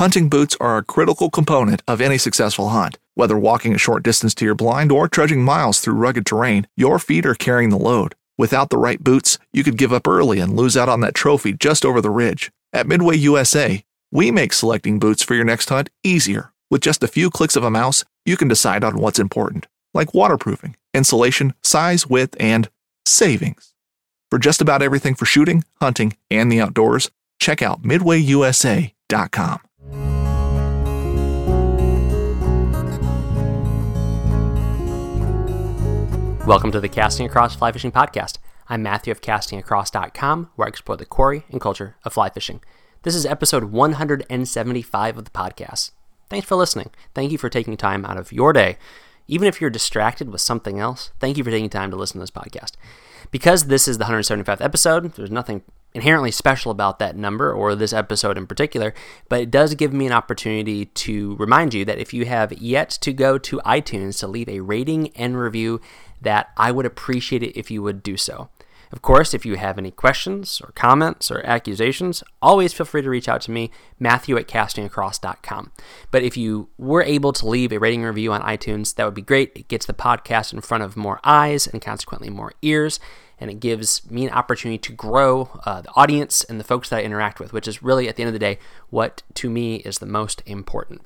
Hunting boots are a critical component of any successful hunt. Whether walking a short distance to your blind or trudging miles through rugged terrain, your feet are carrying the load. Without the right boots, you could give up early and lose out on that trophy just over the ridge. At Midway USA, we make selecting boots for your next hunt easier. With just a few clicks of a mouse, you can decide on what's important, like waterproofing, insulation, size, width, and savings. For just about everything for shooting, hunting, and the outdoors, check out MidwayUSA.com. Welcome to the Casting Across Fly Fishing Podcast. I'm Matthew of CastingAcross.com, where I explore the quarry and culture of fly fishing. This is episode 175 of the podcast. Thanks for listening. Thank you for taking time out of your day. Even if you're distracted with something else, thank you for taking time to listen to this podcast. Because this is the 175th episode, there's nothing inherently special about that number or this episode in particular, but it does give me an opportunity to remind you that if you have yet to go to iTunes to leave a rating and review, that I would appreciate it if you would do so. Of course, if you have any questions or comments or accusations, always feel free to reach out to me, Matthew at CastingAcross.com. But if you were able to leave a rating and review on iTunes, that would be great. It gets the podcast in front of more eyes and consequently more ears, and it gives me an opportunity to grow the audience and the folks that I interact with, which is really, at the end of the day, what to me is the most important.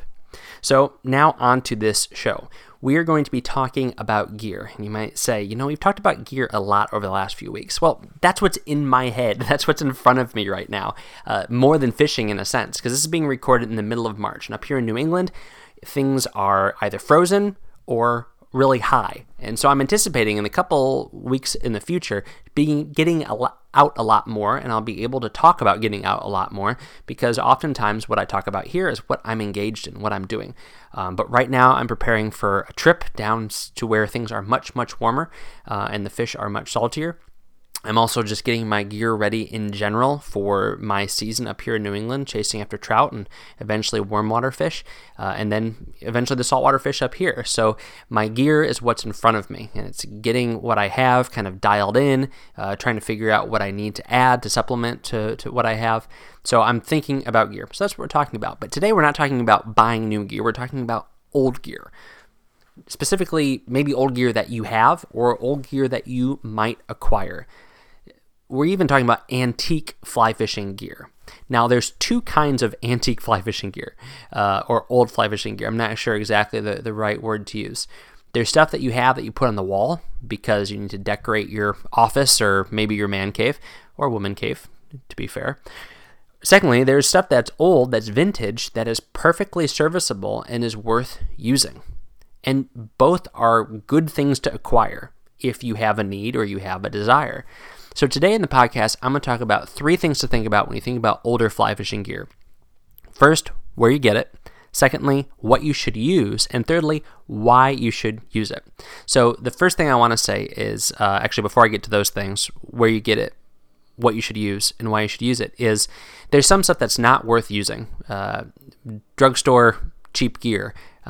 So now on to this show. We are going to be talking about gear. And you might say, we've talked about gear a lot over the last few weeks. Well, that's what's in my head. That's what's in front of me right now. More than fishing in a sense, because this is being recorded in the middle of March. And up here in New England, things are either frozen or really high. And so I'm anticipating in a couple weeks in the future getting out a lot more, and I'll be able to talk about getting out a lot more, because oftentimes what I talk about here is what I'm engaged in, what I'm doing. But right now I'm preparing for a trip down to where things are much, much warmer and the fish are much saltier. I'm also just getting my gear ready in general for my season up here in New England, chasing after trout and eventually warm water fish, and then eventually the saltwater fish up here. So my gear is what's in front of me, and it's getting what I have kind of dialed in, trying to figure out what I need to add to supplement to what I have. So I'm thinking about gear. So that's what we're talking about. But today we're not talking about buying new gear. We're talking about old gear. Specifically, maybe old gear that you have or old gear that you might acquire. We're even talking about antique fly fishing gear. Now, there's two kinds of antique fly fishing gear, or old fly fishing gear. I'm not sure exactly the right word to use. There's stuff that you have that you put on the wall because you need to decorate your office or maybe your man cave or woman cave, to be fair. Secondly, there's stuff that's old, that's vintage, that is perfectly serviceable and is worth using. And both are good things to acquire if you have a need or you have a desire. So today in the podcast, I'm going to talk about three things to think about when you think about older fly fishing gear. First, where you get it. Secondly, what you should use. And thirdly, why you should use it. So the first thing I want to say is, actually before I get to those things, where you get it, what you should use, and why you should use it, is there's some stuff that's not worth using. Drugstore cheap gear.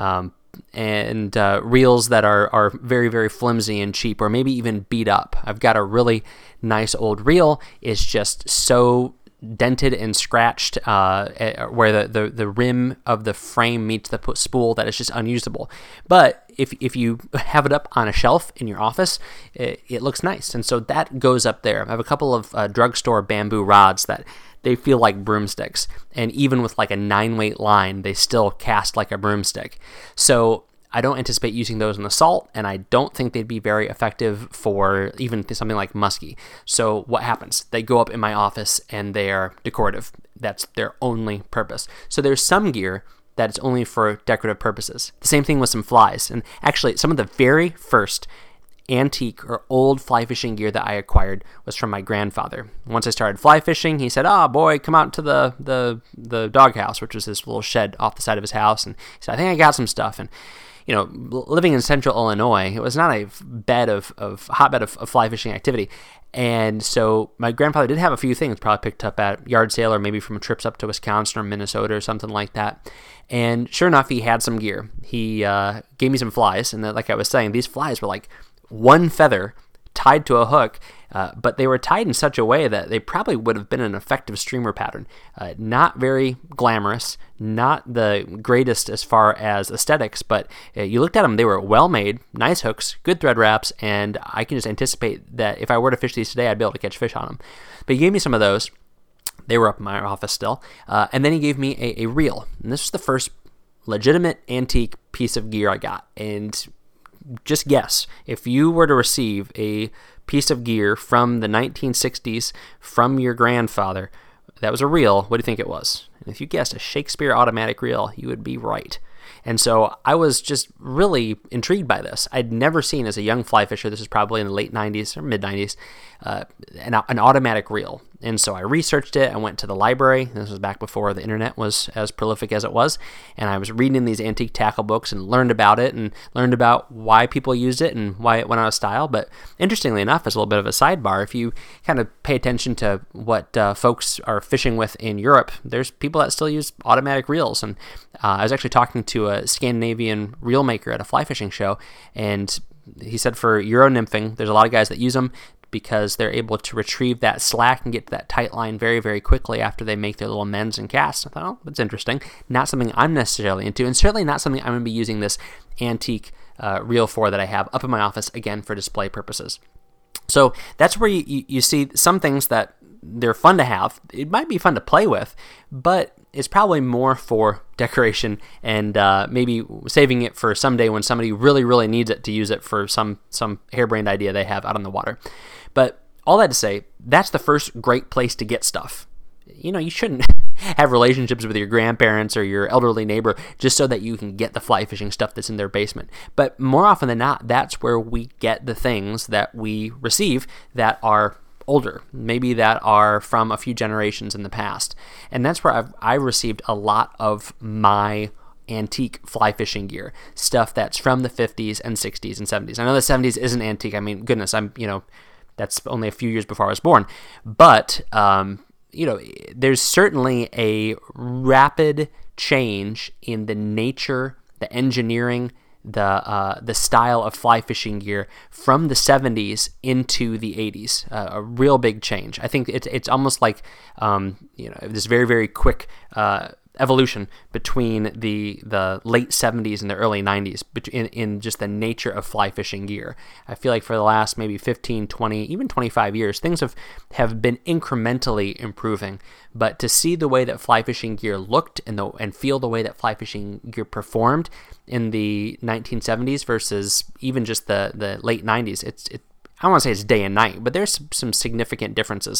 And reels that are very, very flimsy and cheap, or maybe even beat up. I've got a really nice old reel. It's just so dented and scratched where the rim of the frame meets the spool that it's just unusable. But if you have it up on a shelf in your office, it looks nice. And so that goes up there. I have a couple of drugstore bamboo rods that they feel like broomsticks. And even with like a 9-weight line, they still cast like a broomstick. So I don't anticipate using those in the salt, and I don't think they'd be very effective for even something like muskie. So what happens? They go up in my office and they are decorative. That's their only purpose. So there's some gear that's only for decorative purposes. The same thing with some flies. And actually, some of the very first antique or old fly fishing gear that I acquired was from my grandfather. Once I started fly fishing, he said, boy, come out to the doghouse," which was this little shed off the side of his house. And he said, "I think I got some stuff." And living in central Illinois, it was not a hotbed of fly fishing activity. And so my grandfather did have a few things probably picked up at yard sale or maybe from trips up to Wisconsin or Minnesota or something like that. And sure enough, he had some gear. He gave me some flies. And like I was saying, these flies were like one feather tied to a hook, but they were tied in such a way that they probably would have been an effective streamer pattern. Not very glamorous, not the greatest as far as aesthetics, but you looked at them, they were well made, nice hooks, good thread wraps, and I can just anticipate that if I were to fish these today, I'd be able to catch fish on them. But he gave me some of those. They were up in my office still. And then he gave me a reel. And this was the first legitimate antique piece of gear I got. And just guess, if you were to receive a piece of gear from the 1960s from your grandfather that was a reel, what do you think it was? And if you guessed a Shakespeare automatic reel, you would be right. And so I was just really intrigued by this. I'd never seen, as a young fly fisher, this was probably in the late 90s or mid 90s, an automatic reel. And so I researched it. I went to the library. This was back before the internet was as prolific as it was. And I was reading these antique tackle books and learned about it and learned about why people used it and why it went out of style. But interestingly enough, as a little bit of a sidebar, if you kind of pay attention to what folks are fishing with in Europe, there's people that still use automatic reels. And I was actually talking to a Scandinavian reel maker at a fly fishing show, and he said for Euro nymphing, there's a lot of guys that use them because they're able to retrieve that slack and get to that tight line very, very quickly after they make their little mends and casts. I thought, oh, that's interesting. Not something I'm necessarily into, and certainly not something I'm going to be using this antique reel for that I have up in my office, again, for display purposes. So that's where you see some things that they're fun to have. It might be fun to play with, but it's probably more for decoration and maybe saving it for someday when somebody really, really needs it to use it for some harebrained idea they have out on the water. But all that to say, that's the first great place to get stuff. You know, you shouldn't have relationships with your grandparents or your elderly neighbor just so that you can get the fly fishing stuff that's in their basement. But more often than not, that's where we get the things that we receive that are older, maybe that are from a few generations in the past. And that's where I've received a lot of my antique fly fishing gear, stuff that's from the 50s and 60s and 70s. I know the 70s isn't antique. I mean, goodness, that's only a few years before I was born. But, there's certainly a rapid change in the nature, the engineering, the style of fly fishing gear from the 70s into the 80s. A real big change. I think it's almost like this very, very quick evolution between the late 70s and the early 90s in just the nature of fly fishing gear. I feel like for the last maybe 15, 20, even 25 years, things have been incrementally improving. But to see the way that fly fishing gear looked and feel the way that fly fishing gear performed in the 1970s versus even just the late 90s, I don't want to say it's day and night, but there's some significant differences.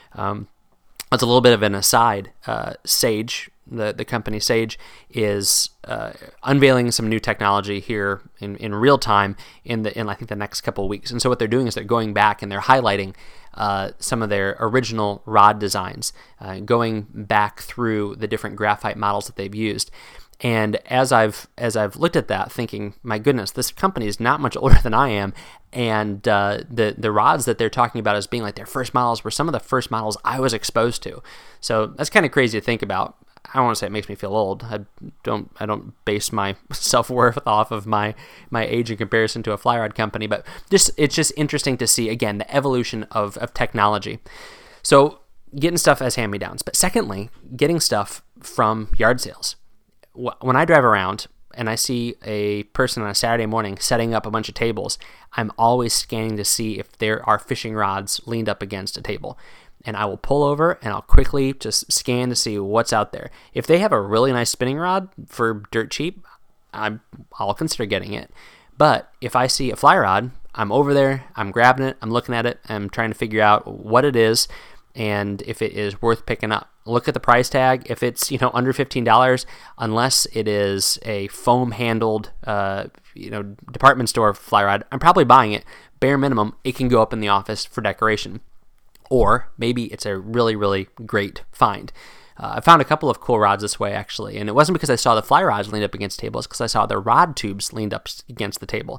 It's a little bit of an aside. Sage, the company Sage, is unveiling some new technology here in real time in I think the next couple of weeks. And so what they're doing is they're going back and they're highlighting some of their original rod designs, going back through the different graphite models that they've used. And as I've looked at that, thinking, my goodness, this company is not much older than I am, and the rods that they're talking about as being like their first models were some of the first models I was exposed to. So that's kind of crazy to think about. I don't want to say it makes me feel old. I don't base my self-worth off of my age in comparison to a fly rod company, but it's just interesting to see, again, the evolution of technology. So getting stuff as hand-me-downs, but secondly, getting stuff from yard sales. When I drive around and I see a person on a Saturday morning setting up a bunch of tables, I'm always scanning to see if there are fishing rods leaned up against a table. And I will pull over and I'll quickly just scan to see what's out there. If they have a really nice spinning rod for dirt cheap, I'll consider getting it. But if I see a fly rod, I'm over there, I'm grabbing it, I'm looking at it, I'm trying to figure out what it is and if it is worth picking up. Look at the price tag. If it's under $15, unless it is a foam-handled department store fly rod, I'm probably buying it. Bare minimum, it can go up in the office for decoration. Or maybe it's a really, really great find. I found a couple of cool rods this way, actually, and it wasn't because I saw the fly rods leaned up against tables, because I saw the rod tubes leaned up against the table.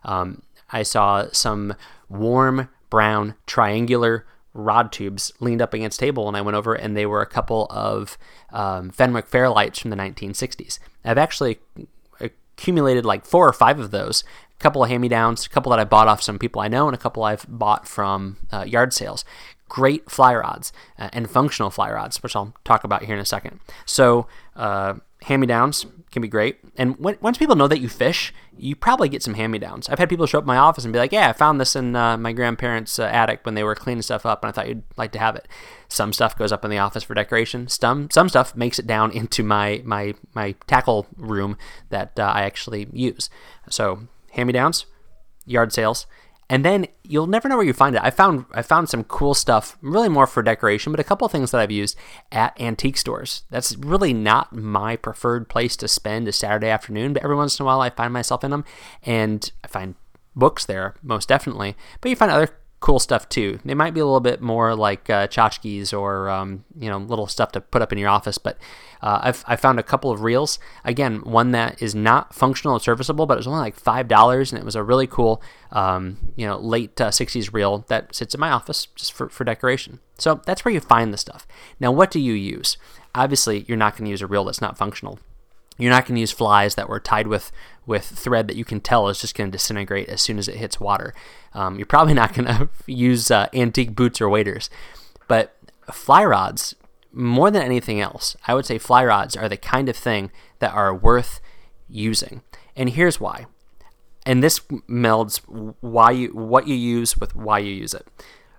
I saw some warm brown triangular rod tubes leaned up against table, and I went over and they were a couple of Fenwick Fairlights from the 1960s. I've actually accumulated like 4 or 5 of those, couple of hand-me-downs, a couple that I bought off some people I know, and a couple I've bought from yard sales. Great fly rods and functional fly rods, which I'll talk about here in a second. So hand-me-downs can be great. And once people know that you fish, you probably get some hand-me-downs. I've had people show up at my office and be like, yeah, I found this in my grandparents' attic when they were cleaning stuff up, and I thought you'd like to have it. Some stuff goes up in the office for decoration. Some stuff makes it down into my tackle room that I actually use. So hand-me-downs, yard sales. And then you'll never know where you find it. I found some cool stuff, really more for decoration, but a couple of things that I've used at antique stores. That's really not my preferred place to spend a Saturday afternoon, but every once in a while I find myself in them, and I find books there, most definitely. But you find other cool stuff too. They might be a little bit more like tchotchkes or little stuff to put up in your office. But I found a couple of reels. Again, one that is not functional or serviceable, but it was only like $5, and it was a really cool late 60s reel that sits in my office just for decoration. So that's where you find the stuff. Now, what do you use? Obviously, you're not going to use a reel that's not functional. You're not going to use flies that were tied with thread that you can tell is just going to disintegrate as soon as it hits water. You're probably not going to use antique boots or waders. But fly rods, more than anything else, I would say fly rods are the kind of thing that are worth using. And here's why. And this melds what you use with why you use it.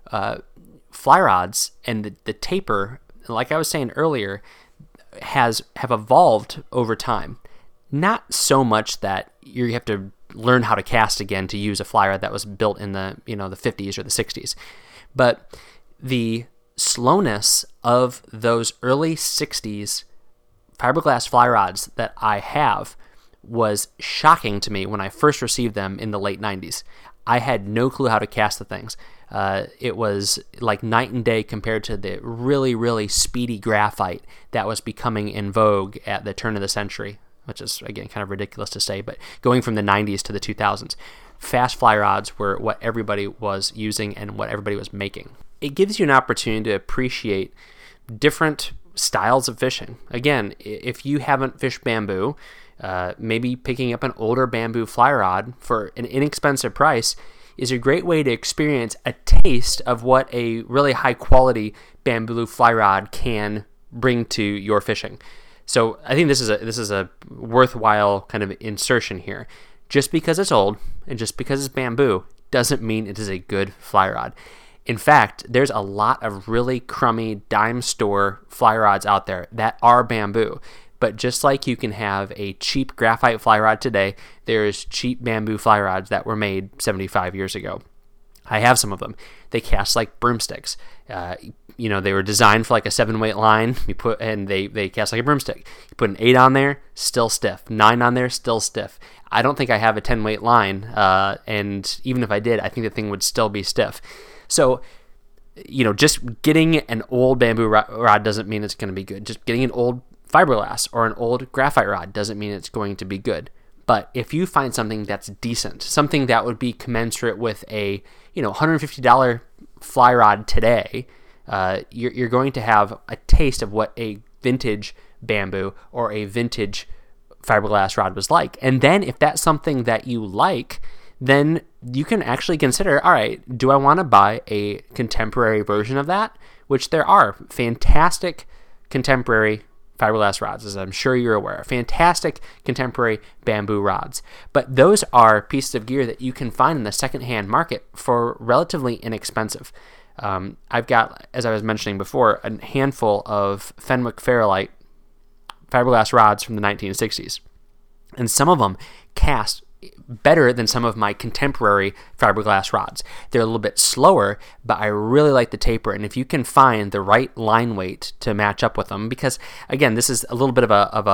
Fly rods and the taper, like I was saying earlier, have evolved over time. Not so much that you have to learn how to cast again to use a fly rod that was built in the the 50s or the 60s, but the slowness of those early 60s fiberglass fly rods that I have was shocking to me when I first received them in the late 90s. I had no clue how to cast the things. It was like night and day compared to the really, really speedy graphite that was becoming in vogue at the turn of the century, which is, again, kind of ridiculous to say, but going from the 90s to the 2000s, fast fly rods were what everybody was using and what everybody was making. It gives you an opportunity to appreciate different styles of fishing. Again, if you haven't fished bamboo, maybe picking up an older bamboo fly rod for an inexpensive price is a great way to experience a taste of what a really high quality bamboo fly rod can bring to your fishing. So I think this is a worthwhile kind of insertion here. Just because it's old and just because it's bamboo doesn't mean it is a good fly rod. In fact, there's a lot of really crummy dime store fly rods out there that are bamboo. But just like you can have a cheap graphite fly rod today, there's cheap bamboo fly rods that were made 75 years ago. I have some of them. They cast like broomsticks. They were designed for like a 7-weight line. They cast like a broomstick. You put an 8 on there, still stiff. 9 on there, still stiff. I don't think I have a 10-weight line, and even if I did, I think the thing would still be stiff. So, just getting an old bamboo rod doesn't mean it's going to be good. Just getting an old fiberglass or an old graphite rod doesn't mean it's going to be good. But if you find something that's decent, something that would be commensurate with a $150 fly rod today, you're going to have a taste of what a vintage bamboo or a vintage fiberglass rod was like. And then if that's something that you like, then you can actually consider, all right, do I want to buy a contemporary version of that? Which there are fantastic contemporary fiberglass rods, as I'm sure you're aware. Fantastic contemporary bamboo rods. But those are pieces of gear that you can find in the secondhand market for relatively inexpensive. I've got, as I was mentioning before, a handful of Fenwick Fairlight fiberglass rods from the 1960s. And some of them cast better than some of my contemporary fiberglass rods. They're a little bit slower, but I really like the taper. And if you can find the right line weight to match up with them, because again, this is a little bit of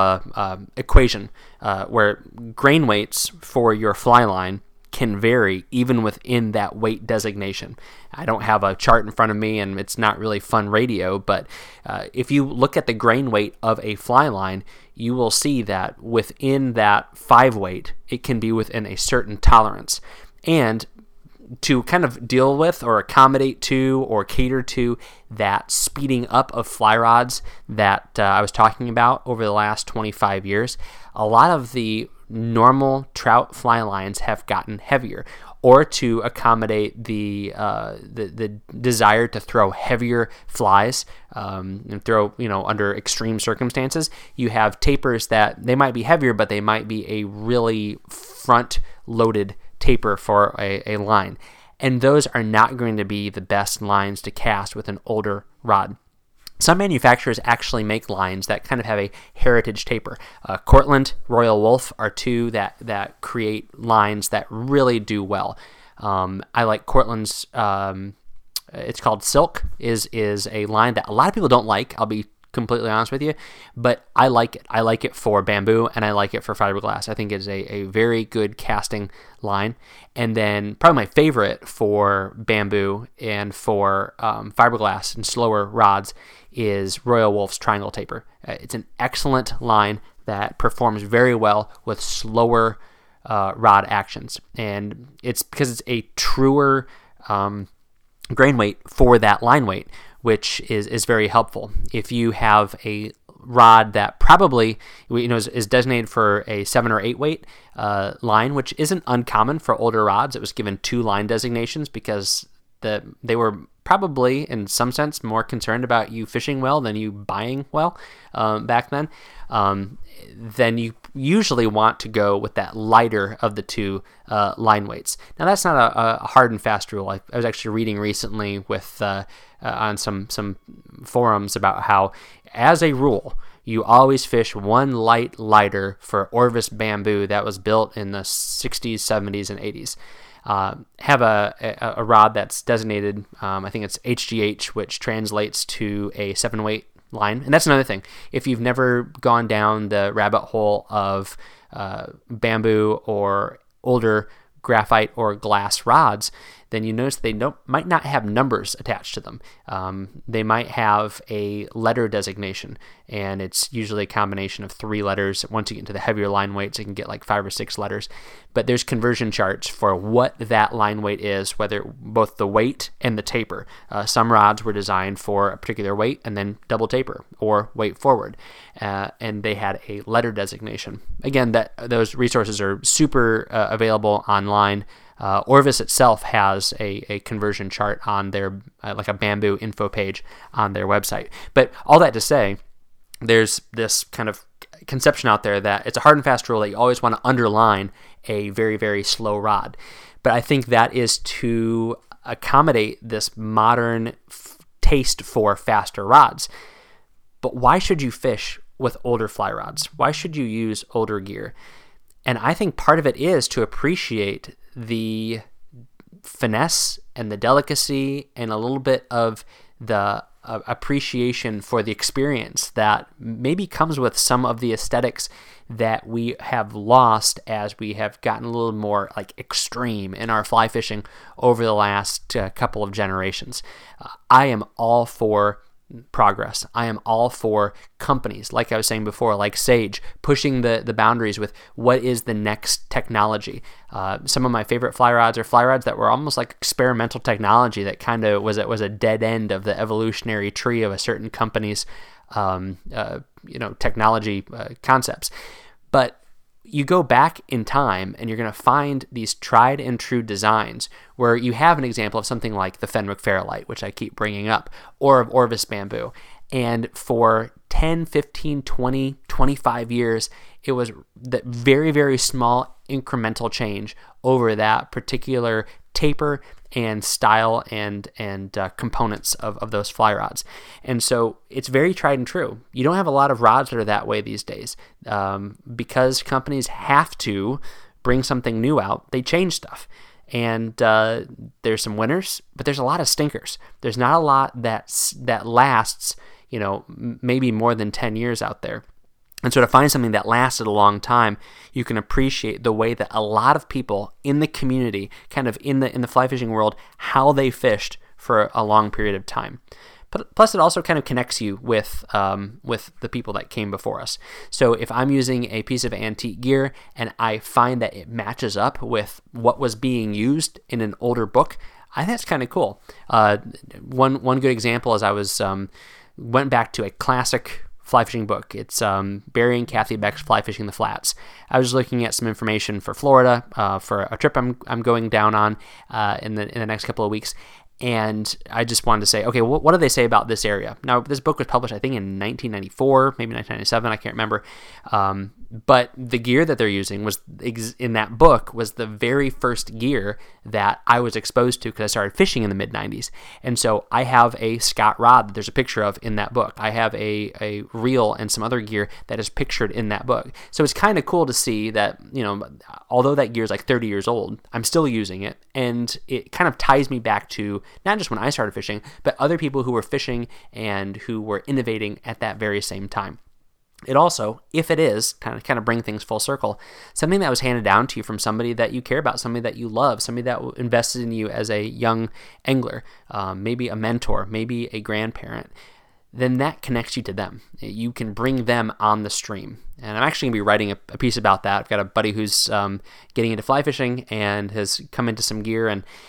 a equation where grain weights for your fly line can vary even within that weight designation. I don't have a chart in front of me, and it's not really fun radio, but if you look at the grain weight of a fly line, you will see that within that 5 weight, it can be within a certain tolerance. And to kind of deal with or accommodate to or cater to that speeding up of fly rods that I was talking about over the last 25 years, a lot of the normal trout fly lines have gotten heavier, or to accommodate the desire to throw heavier flies and throw under extreme circumstances. You have tapers that they might be heavier, but they might be a really front loaded taper for a line, and those are not going to be the best lines to cast with an older rod. Some manufacturers actually make lines that kind of have a heritage taper. Cortland, Royal Wolf are two that create lines that really do well. I like Cortland's, it's called Silk, is a line that a lot of people don't like, I'll be completely honest with you, but I like it. I like it for bamboo, and I like it for fiberglass. I think it's a very good casting line. And then probably my favorite for bamboo and for fiberglass and slower rods is Royal Wolf's Triangle Taper. It's an excellent line that performs very well with slower rod actions, and it's because it's a truer grain weight for that line weight, which is very helpful. If you have a rod that probably is designated for a 7 or 8 weight line, which isn't uncommon for older rods. It was given 2 line designations because they were probably, in some sense, more concerned about you fishing well than you buying well back then. Then you usually want to go with that lighter of the 2 line weights. Now, that's not a hard and fast rule. I was actually reading recently with on some forums about how, as a rule, you always fish one lighter for Orvis bamboo that was built in the 60s, 70s, and 80s. Have a rod that's designated, I think it's HGH, which translates to a 7 weight line. And that's another thing. If you've never gone down the rabbit hole of bamboo or older graphite or glass rods, then you notice they might not have numbers attached to them. They might have a letter designation, and it's usually a combination of 3 letters. Once you get into the heavier line weights, it can get like 5 or 6 letters. But there's conversion charts for what that line weight is, whether both the weight and the taper. Some rods were designed for a particular weight and then double taper or weight forward, and they had a letter designation. Again, those resources are super available online. Orvis itself has a conversion chart on their, like a bamboo info page on their website. But all that to say, there's this kind of conception out there that it's a hard and fast rule that you always want to underline a very, very slow rod. But I think that is to accommodate this modern taste for faster rods. But why should you fish with older fly rods? Why should you use older gear? And I think part of it is to appreciate the finesse and the delicacy and a little bit of the appreciation for the experience that maybe comes with some of the aesthetics that we have lost as we have gotten a little more like extreme in our fly fishing over the last couple of generations. I am all for progress. I am all for companies, like I was saying before, like Sage, pushing the boundaries with what is the next technology. Some of my favorite fly rods are fly rods that were almost like experimental technology that kind of was a dead end of the evolutionary tree of a certain company's technology concepts. But you go back in time and you're going to find these tried and true designs where you have an example of something like the Fenwick Fairlight, which I keep bringing up, or of Orvis bamboo. And for 10, 15, 20, 25 years, it was that very, very small incremental change over that particular taper and style and components of those fly rods. And so it's very tried and true. You don't have a lot of rods that are that way these days because companies have to bring something new out. They change stuff. And there's some winners, but there's a lot of stinkers. There's not a lot that lasts, maybe more than 10 years out there. And so to find something that lasted a long time, you can appreciate the way that a lot of people in the community, kind of in the fly fishing world, how they fished for a long period of time. But plus, it also kind of connects you with the people that came before us. So if I'm using a piece of antique gear and I find that it matches up with what was being used in an older book, I think that's kind of cool. One good example is I went back to a classic fly fishing book. It's Barry and Kathy Beck's Fly Fishing the Flats. I was looking at some information for Florida for a trip I'm going down on in the next couple of weeks. And I just wanted to say, okay, what do they say about this area? Now, this book was published, I think, in 1994, maybe 1997, I can't remember. But the gear that they're using was in that book was the very first gear that I was exposed to because I started fishing in the mid-90s. And so I have a Scott rod that there's a picture of in that book. I have a reel and some other gear that is pictured in that book. So it's kind of cool to see that, although that gear is like 30 years old, I'm still using it. And it kind of ties me back to not just when I started fishing, but other people who were fishing and who were innovating at that very same time. It also, if it is, kind of bring things full circle, something that was handed down to you from somebody that you care about, somebody that you love, somebody that invested in you as a young angler, maybe a mentor, maybe a grandparent, then that connects you to them. You can bring them on the stream. And I'm actually going to be writing a piece about that. I've got a buddy who's getting into fly fishing and has come into some gear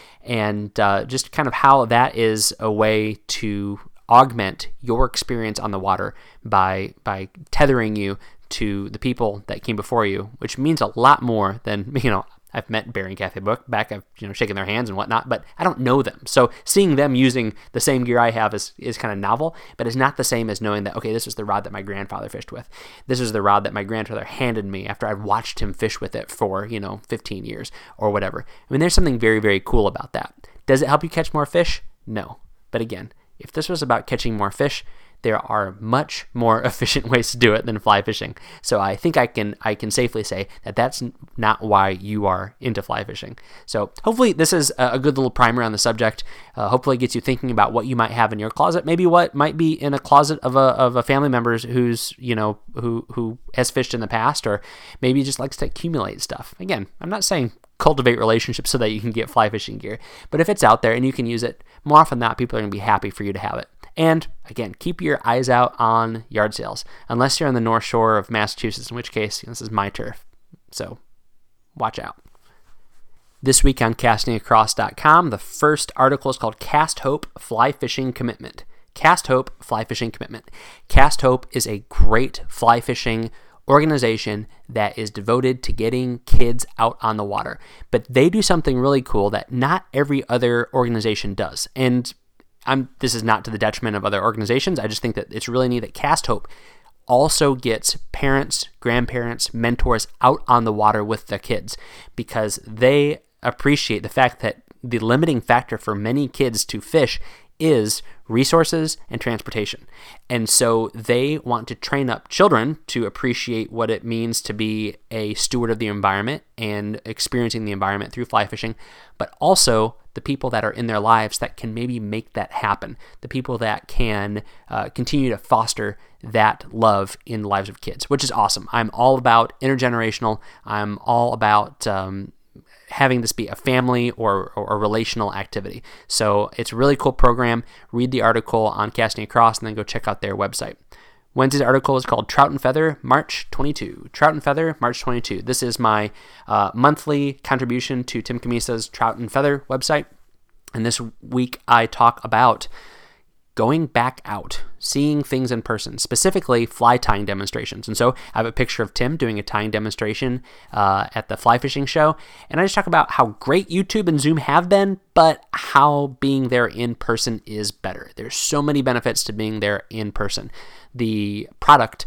and just kind of how that is a way to augment your experience on the water by tethering you to the people that came before you, which means a lot more than, I've met Barry and Kathy Beck, I've shaken their hands and whatnot, but I don't know them. So seeing them using the same gear I have is kind of novel, but it's not the same as knowing that, okay, this is the rod that my grandfather fished with. This is the rod that my grandfather handed me after I'd watched him fish with it for, 15 years or whatever. I mean, there's something very, very cool about that. Does it help you catch more fish? No. But again, if this was about catching more fish, there are much more efficient ways to do it than fly fishing. So I think I can safely say that that's not why you are into fly fishing. So hopefully this is a good little primer on the subject. Hopefully it gets you thinking about what you might have in your closet, maybe what might be in a closet of a family member who's who has fished in the past, or maybe just likes to accumulate stuff. Again, I'm not saying cultivate relationships so that you can get fly fishing gear, but if it's out there and you can use it, more often than not, people are going to be happy for you to have it. And again, keep your eyes out on yard sales, unless you're on the North Shore of Massachusetts, in which case this is my turf. So watch out. This week on castingacross.com, the first article is called Cast Hope Fly Fishing Commitment. Cast Hope Fly Fishing Commitment. Cast Hope is a great fly fishing organization that is devoted to getting kids out on the water. But they do something really cool that not every other organization does. And this is not to the detriment of other organizations. I just think that it's really neat that Cast Hope also gets parents, grandparents, mentors out on the water with their kids, because they appreciate the fact that the limiting factor for many kids to fish is resources and transportation. And so they want to train up children to appreciate what it means to be a steward of the environment and experiencing the environment through fly fishing, but also the people that are in their lives that can maybe make that happen, the people that can continue to foster that love in the lives of kids, which is awesome. I'm all about intergenerational. I'm all about having this be a family or a relational activity. So it's a really cool program. Read the article on Casting Across and then go check out their website. Wednesday's article is called Trout and Feather, March 22. Trout and Feather, March 22. This is my monthly contribution to Tim Camisa's Trout and Feather website. And this week I talk about going back out, seeing things in person, specifically fly tying demonstrations. And so I have a picture of Tim doing a tying demonstration at the fly fishing show. And I just talk about how great YouTube and Zoom have been, but how being there in person is better. There's so many benefits to being there in person. The product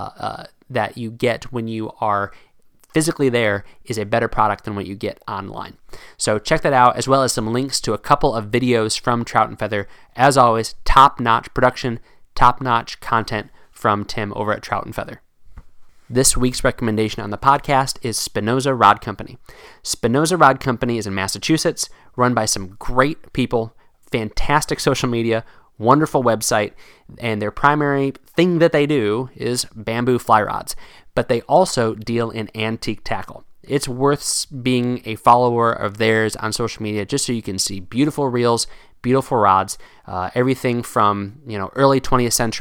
that you get when you are physically there is a better product than what you get online. So check that out, as well as some links to a couple of videos from Trout and Feather. As always, top-notch production, top-notch content from Tim over at Trout and Feather. This week's recommendation on the podcast is Spinoza Rod Company. Spinoza Rod Company is in Massachusetts, run by some great people, fantastic social media, wonderful website, and their primary thing that they do is bamboo fly rods. But they also deal in antique tackle. It's worth being a follower of theirs on social media just so you can see beautiful reels, beautiful rods, everything from early 20th century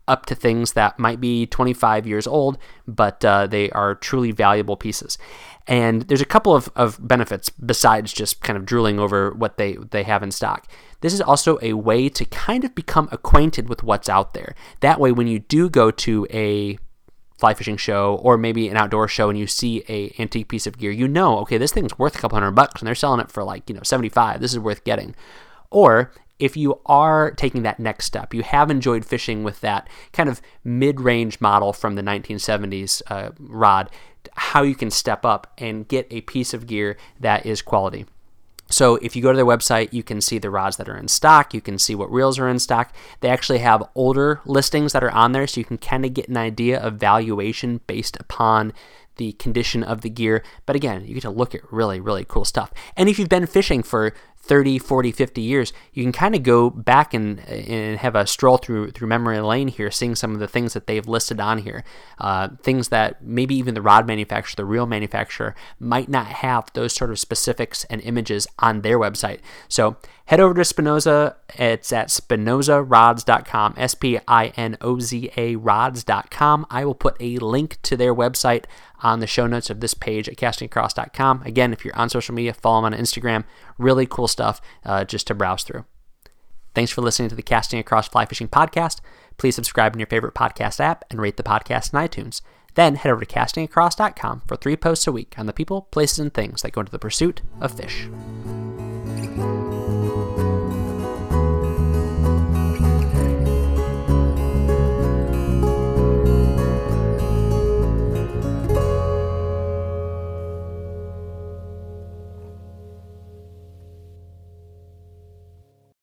up to things that might be 25 years old, but they are truly valuable pieces. And there's a couple of benefits besides just kind of drooling over what they have in stock. This is also a way to kind of become acquainted with what's out there. That way, when you do go to a fly fishing show or maybe an outdoor show and you see a antique piece of gear, okay, this thing's worth a couple $100 and they're selling it for like, $75. This is worth getting. Or if you are taking that next step, you have enjoyed fishing with that kind of mid-range model from the 1970s rod, how you can step up and get a piece of gear that is quality. So if you go to their website, you can see the rods that are in stock. You can see what reels are in stock. They actually have older listings that are on there, so you can kind of get an idea of valuation based upon the condition of the gear. But again, you get to look at really, really cool stuff. And if you've been fishing for 30, 40, 50 years, you can kind of go back and have a stroll through memory lane here, seeing some of the things that they've listed on here. Things that maybe even the rod manufacturer, the reel manufacturer, might not have those sort of specifics and images on their website. So head over to Spinoza. It's at spinozarods.com, SPINOZA rods.com. I will put a link to their website on the show notes of this page at castingacross.com. Again, if you're on social media, follow them on Instagram. Really cool stuff just to browse through. Thanks for listening to the Casting Across Fly Fishing Podcast. Please subscribe in your favorite podcast app and rate the podcast in iTunes. Then head over to castingacross.com for 3 posts a week on the people, places, and things that go into the pursuit of fish.